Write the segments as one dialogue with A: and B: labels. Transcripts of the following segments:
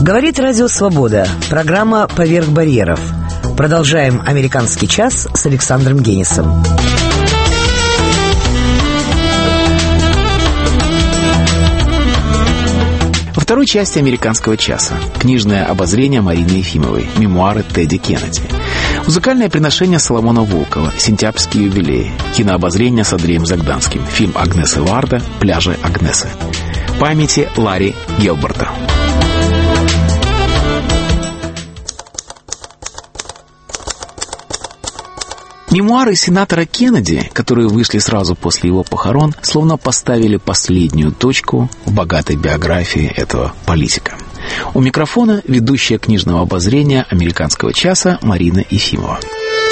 A: Говорит Радио Свобода. Программа «Поверх барьеров». Продолжаем «Американский час» с Александром Генисом.
B: Во второй части «Американского часа» книжное обозрение Марины Ефимовой, мемуары Тедди Кеннеди, музыкальное приношение Соломона Волкова, сентябрьские юбилеи, кинообозрение с Андреем Загданским, фильм Агнесы Варда «Пляжи Агнесы», памяти Ларри Гелберта. Мемуары сенатора Кеннеди, которые вышли сразу после его похорон, словно поставили последнюю точку в богатой биографии этого политика. У микрофона ведущая книжного обозрения «Американского часа» Марина Ефимова.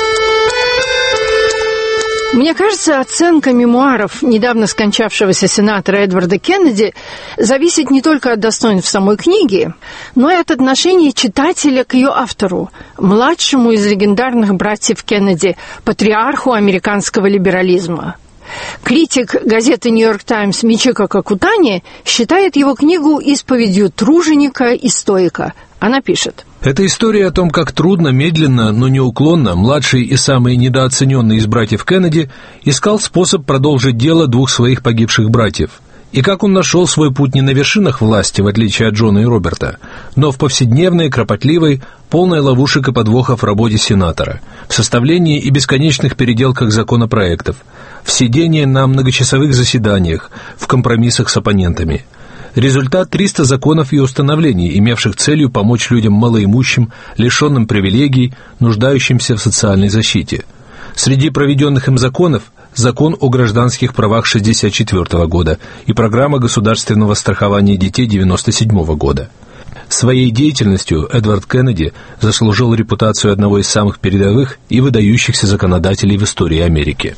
C: Мне кажется, оценка мемуаров недавно скончавшегося сенатора Эдварда Кеннеди зависит не только от достоинств самой книги, но и от отношения читателя к ее автору, младшему из легендарных братьев Кеннеди, патриарху американского либерализма. Критик газеты «Нью-Йорк Таймс» Мичико Какутани считает его книгу исповедью труженика и стоика. Она пишет:
D: «Это история о том, как трудно, медленно, но неуклонно младший и самый недооцененный из братьев Кеннеди искал способ продолжить дело двух своих погибших братьев. И как он нашел свой путь не на вершинах власти, в отличие от Джона и Роберта, но в повседневной, кропотливой, полной ловушек и подвохов работе сенатора, в составлении и бесконечных переделках законопроектов, в сидении на многочасовых заседаниях, в компромиссах с оппонентами. Результат — 300 законов и установлений, имевших целью помочь людям малоимущим, лишенным привилегий, нуждающимся в социальной защите. Среди проведенных им законов — Закон о гражданских правах 1964 года и Программа государственного страхования детей 1997 года. Своей деятельностью Эдвард Кеннеди заслужил репутацию одного из самых передовых и выдающихся законодателей в истории Америки.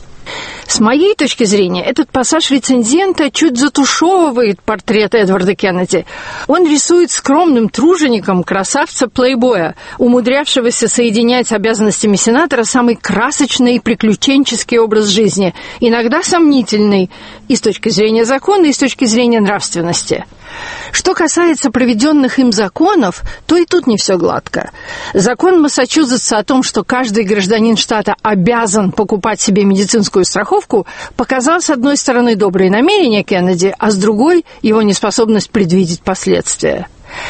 C: С моей точки зрения, этот пассаж рецензента чуть затушевывает портрет Эдварда Кеннеди. Он рисует скромным тружеником красавца-плейбоя, умудрявшегося соединять с обязанностями сенатора самый красочный и приключенческий образ жизни, иногда сомнительный и с точки зрения закона, и с точки зрения нравственности. Что касается проведенных им законов, то и тут не все гладко. Закон Массачусетса о том, что каждый гражданин штата обязан покупать себе медицинскую страховку, показал, с одной стороны, добрые намерения Кеннеди, а с другой – его неспособность предвидеть последствия.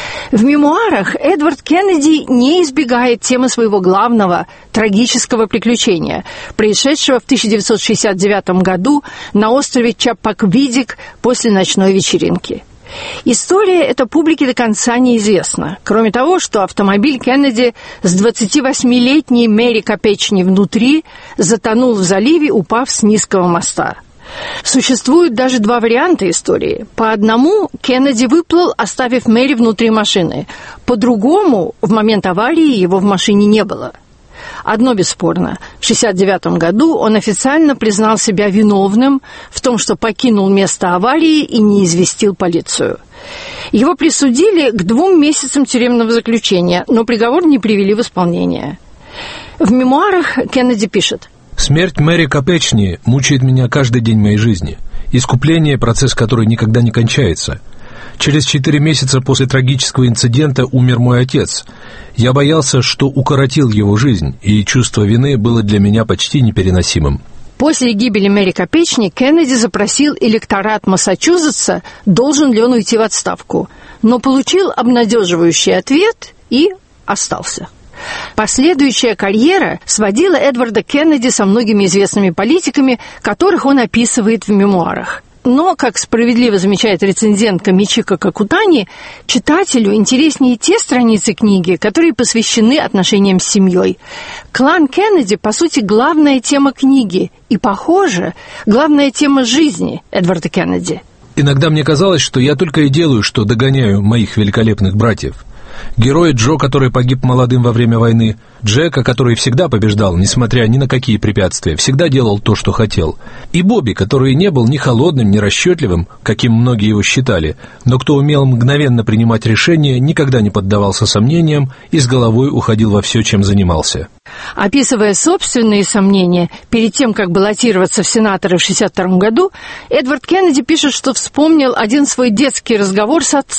C: В мемуарах Эдвард Кеннеди не избегает темы своего главного трагического приключения, происшедшего в 1969 году на острове Чаппаквидик после ночной вечеринки. История эта публике до конца неизвестна, кроме того, что автомобиль Кеннеди с 28-летней Мэри Капечни внутри затонул в заливе, упав с низкого моста. Существуют даже два варианта истории. По одному Кеннеди выплыл, оставив Мэри внутри машины. По другому, в момент аварии его в машине не было. Одно бесспорно. В 1969 году он официально признал себя виновным в том, что покинул место аварии и не известил полицию. Его присудили к 2 месяцам тюремного заключения, но приговор не привели в исполнение. В мемуарах Кеннеди пишет:
D: «Смерть Мэри Капечни мучает меня каждый день моей жизни. Искупление – процесс, который никогда не кончается. Через 4 месяца после трагического инцидента умер мой отец. Я боялся, что укоротил его жизнь, и чувство вины было для меня почти непереносимым».
C: После гибели Мэри Капечни Кеннеди запросил электорат Массачусетса, должен ли он уйти в отставку, но получил обнадеживающий ответ и остался. Последующая карьера сводила Эдварда Кеннеди со многими известными политиками, которых он описывает в мемуарах. Но, как справедливо замечает рецензентка Мичико Какутани, читателю интереснее те страницы книги, которые посвящены отношениям с семьей. Клан Кеннеди, по сути, главная тема книги и, похоже, главная тема жизни Эдварда Кеннеди.
D: Иногда мне казалось, что я только и делаю, что догоняю моих великолепных братьев. Герой Джо, который погиб молодым во время войны, Джека, который всегда побеждал, несмотря ни на какие препятствия, всегда делал то, что хотел, и Бобби, который не был ни холодным, ни расчетливым, каким многие его считали, но кто умел мгновенно принимать решения, никогда не поддавался сомнениям и с головой уходил во все, чем занимался.
C: Описывая собственные сомнения перед тем, как баллотироваться в сенаторы в 1962 году, Эдвард Кеннеди пишет, что вспомнил один свой детский разговор с отцом.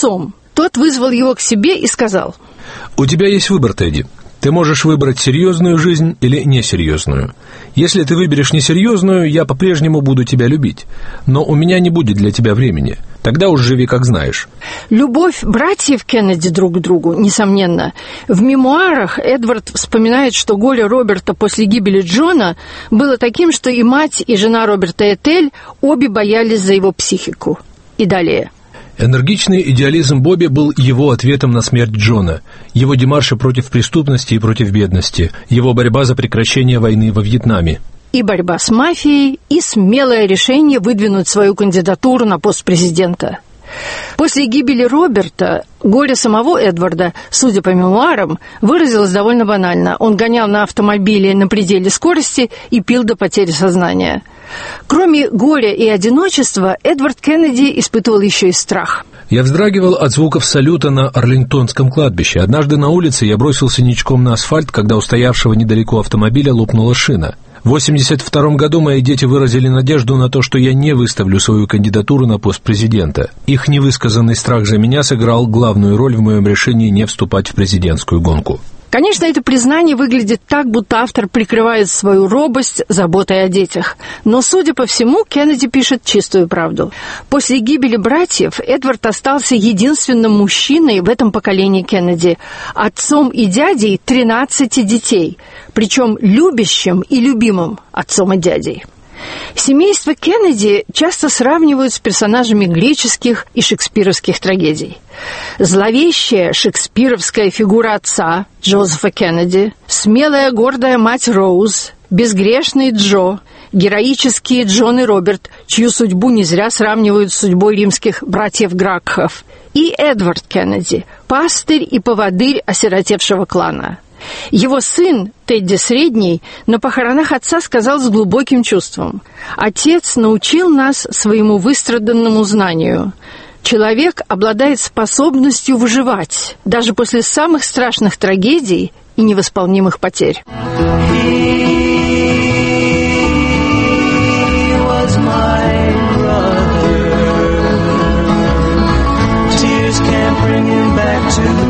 C: Тот вызвал его к себе и сказал:
D: «У тебя есть выбор, Тедди. Ты можешь выбрать серьезную жизнь или несерьезную. Если ты выберешь несерьезную, я по-прежнему буду тебя любить. Но у меня не будет для тебя времени. Тогда уж живи, как знаешь».
C: Любовь братьев Кеннеди друг к другу, несомненно. В мемуарах Эдвард вспоминает, что горе Роберта после гибели Джона было таким, что и мать, и жена Роберта Этель обе боялись за его психику. И далее.
D: Энергичный идеализм Бобби был его ответом на смерть Джона, его демарши против преступности и против бедности, его борьба за прекращение войны во Вьетнаме.
C: И борьба с мафией, и смелое решение выдвинуть свою кандидатуру на пост президента. После гибели Роберта горе самого Эдварда, судя по мемуарам, выразилось довольно банально. Он гонял на автомобиле на пределе скорости и пил до потери сознания. Кроме горя и одиночества, Эдвард Кеннеди испытывал еще и страх.
D: Я вздрагивал от звуков салюта на Арлингтонском кладбище. Однажды на улице я бросился ничком на асфальт, когда у стоявшего недалеко автомобиля лопнула шина. В 1982 году мои дети выразили надежду на то, что я не выставлю свою кандидатуру на пост президента. Их невысказанный страх за меня сыграл главную роль в моем решении не вступать в президентскую гонку.
C: Конечно, это признание выглядит так, будто автор прикрывает свою робость заботой о детях. Но, судя по всему, Кеннеди пишет чистую правду. После гибели братьев Эдвард остался единственным мужчиной в этом поколении Кеннеди, отцом и дядей 13 детей, причем любящим и любимым отцом и дядей. Семейство Кеннеди часто сравнивают с персонажами греческих и шекспировских трагедий. Зловещая шекспировская фигура отца Джозефа Кеннеди, смелая гордая мать Роуз, безгрешный Джо, героические Джон и Роберт, чью судьбу не зря сравнивают с судьбой римских братьев Гракхов, и Эдвард Кеннеди, пастырь и поводырь осиротевшего клана. Его сын, Тедди Средний, на похоронах отца сказал с глубоким чувством: «Отец научил нас своему выстраданному знанию. Человек обладает способностью выживать, даже после самых страшных трагедий и невосполнимых потерь».
E: Bring him back to